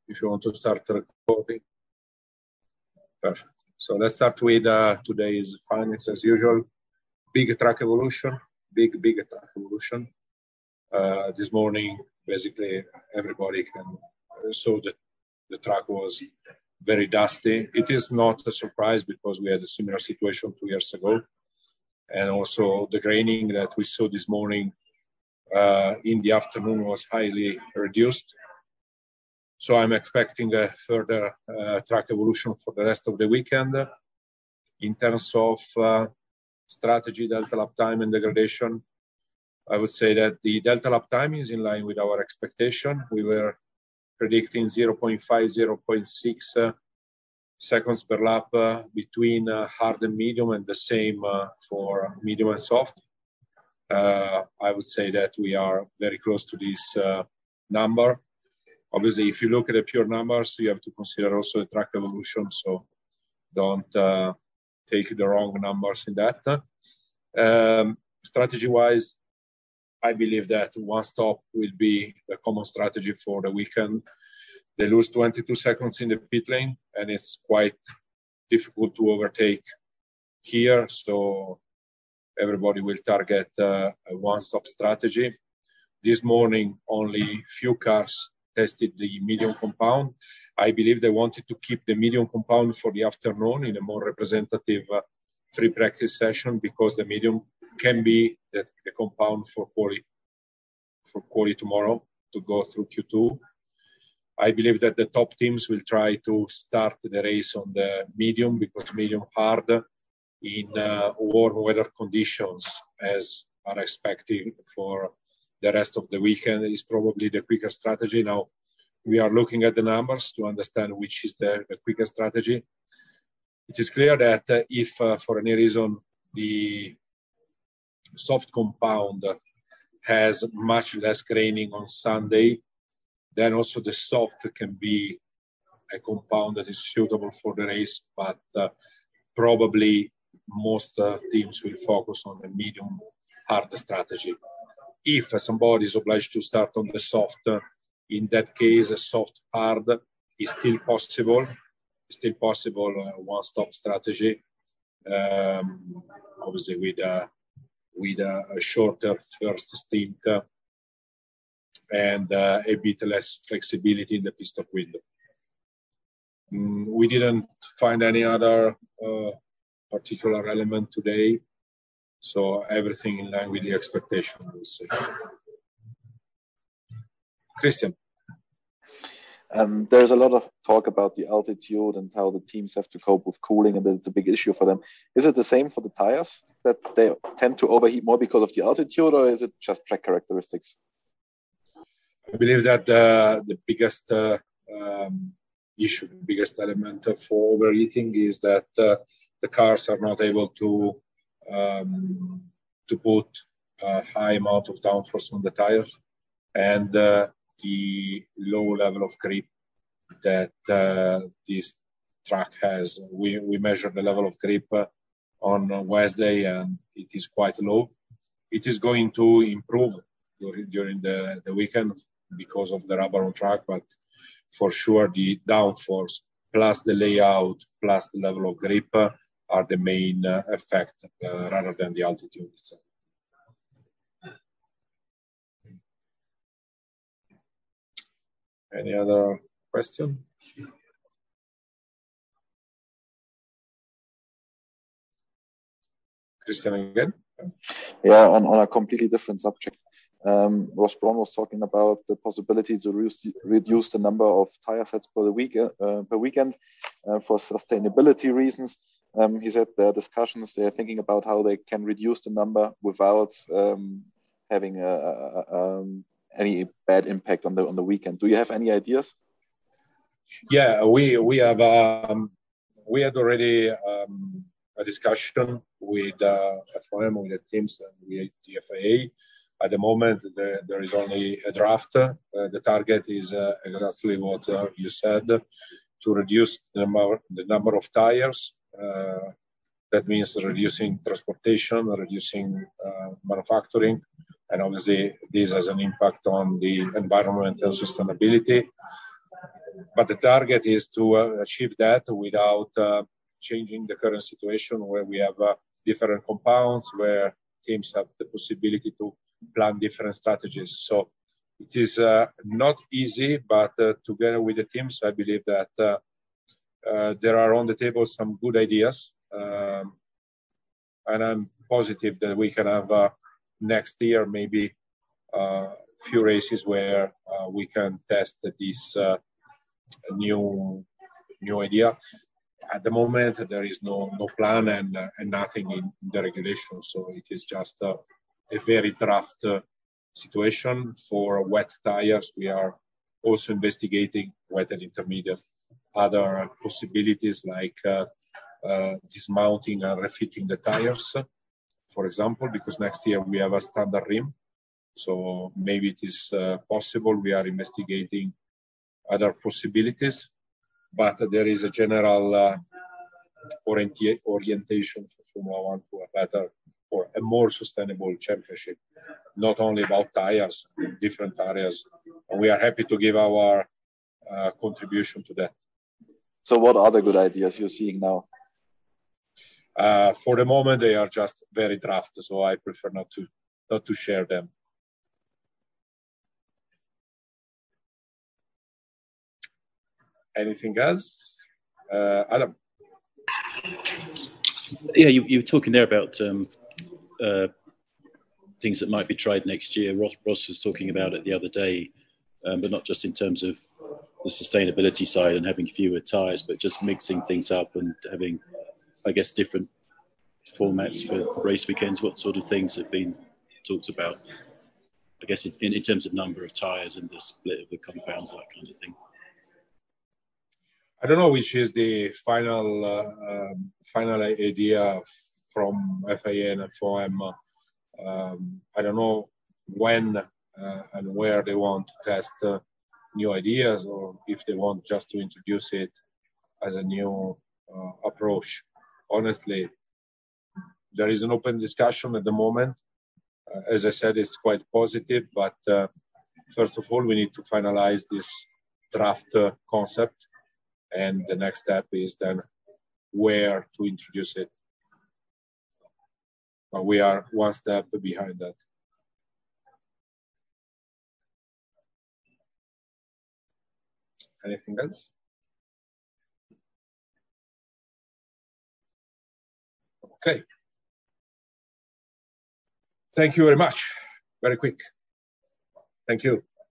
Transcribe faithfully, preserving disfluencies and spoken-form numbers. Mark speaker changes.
Speaker 1: if you want to start recording. Perfect. So let's start with uh, today's findings as usual. Big track evolution, big, big track evolution. Uh, this morning, basically, everybody can saw that the track was very dusty. It is not a surprise because we had a similar situation two years ago. And also the graining that we saw this morning uh, in the afternoon was highly reduced. So I'm expecting a further uh, track evolution for the rest of the weekend. In terms of uh, strategy, delta lap time and degradation, I would say that the delta lap time is in line with our expectation. We were predicting zero point five, zero point six uh, seconds per lap uh, between uh, hard and medium, and the same uh, for medium and soft. Uh, I would say that we are very close to this uh, number. Obviously, if you look at the pure numbers, you have to consider also the track evolution, so don't uh, take the wrong numbers in that. Um, strategy-wise, I believe that one stop will be a common strategy for the weekend. They lose twenty-two seconds in the pit lane, and it's quite difficult to overtake here, so everybody will target uh, a one-stop strategy. This morning, only few cars tested the medium compound. I believe they wanted to keep the medium compound for the afternoon in a more representative uh, free practice session, because the medium can be the, the compound for quali, for quali tomorrow to go through Q two. I believe that the top teams will try to start the race on the medium, because medium hard in uh, warm weather conditions, as are expected for the rest of the weekend, is probably the quicker strategy. Now, we are looking at the numbers to understand which is the, the quicker strategy. It is clear that uh, if, uh, for any reason, the soft compound has much less graining on Sunday, then also the soft can be a compound that is suitable for the race, but uh, probably most uh, teams will focus on the medium hard strategy. If somebody is obliged to start on the soft, in that case, a soft hard is still possible. Still possible uh, one-stop strategy, um, obviously with a with a, a shorter first stint uh, and uh, a bit less flexibility in the pit stop window. Mm, we didn't find any other uh, particular element today. So everything in line with the expectation, I would say. Christian.
Speaker 2: Um, there's a lot of talk about the altitude and how the teams have to cope with cooling, and that it's a big issue for them. Is it the same for the tires, that they tend to overheat more because of the altitude, or is it just track characteristics?
Speaker 1: I believe that uh, the biggest uh, um, issue, the biggest element for overheating is that uh, the cars are not able to Um, to put a high amount of downforce on the tires, and uh, the low level of grip that uh, this track has. We, we measured the level of grip uh, on Wednesday, and it is quite low. It is going to improve during, during the, the weekend because of the rubber on track, but for sure the downforce plus the layout plus the level of grip uh, are the main uh, effect uh, rather than the altitude itself. Any other question? Christian again?
Speaker 2: Yeah, on, on a completely different subject. Um, Ross Brawn was talking about the possibility to reduce the, reduce the number of tire sets per, the week, uh, per weekend uh, for sustainability reasons. Um, he said there are discussions, they're thinking about how they can reduce the number without um, having a, a, um, any bad impact on the on the weekend. Do you have any ideas?
Speaker 1: Yeah, we we have um, we had already um, a discussion with uh, F O M, with the teams, and with the F I A. At the moment, there, there is only a draft. Uh, the target is uh, exactly what uh, you said, to reduce the number, the number of tires. Uh, that means reducing transportation, reducing uh, manufacturing, and obviously this has an impact on the environment and sustainability. but the target is to uh, achieve that without uh, changing the current situation where we have uh, different compounds, where teams have the possibility to plan different strategies. So it is uh, not easy, but uh, together with the teams, I believe that uh, uh, there are on the table some good ideas. Um, and I'm positive that we can have uh, next year maybe a uh, few races where uh, we can test this uh, new new idea. At the moment, there is no no plan and uh, and nothing in the regulation, so it is just uh, a very draft uh, situation. For wet tires, we are also investigating wet and intermediate other possibilities like uh, uh, dismounting and refitting the tires, for example, because next year we have a standard rim, so maybe it is uh, possible. We are investigating other possibilities, but there is a general uh, orienta- orientation for Formula One to a better or a more sustainable championship, not only about tires, in different areas. And we are happy to give our uh, contribution to that.
Speaker 2: So what are the good ideas you're seeing now?
Speaker 1: Uh, for the moment, they are just very draft, so I prefer not to not to share them. Anything else? Uh, Adam?
Speaker 3: Yeah, you, you were talking there about um, uh, things that might be tried next year. Ross, Ross was talking about it the other day, um, but not just in terms of the sustainability side and having fewer tyres, but just mixing things up and having, I guess, different formats for race weekends. What sort of things have been talked about? I guess in, in terms of number of tyres and the split of the compounds, that kind of thing.
Speaker 1: I don't know which is the final uh, um, final idea from F I A and F O M. Um, I don't know when uh, and where they want to test uh, new ideas, or if they want just to introduce it as a new uh, approach. Honestly, there is an open discussion at the moment. Uh, as I said, it's quite positive, but uh, first of all, we need to finalize this draft uh, concept. And the next step is then where to introduce it. But we are one step behind that. Anything else? Okay. Thank you very much. Very quick. Thank you.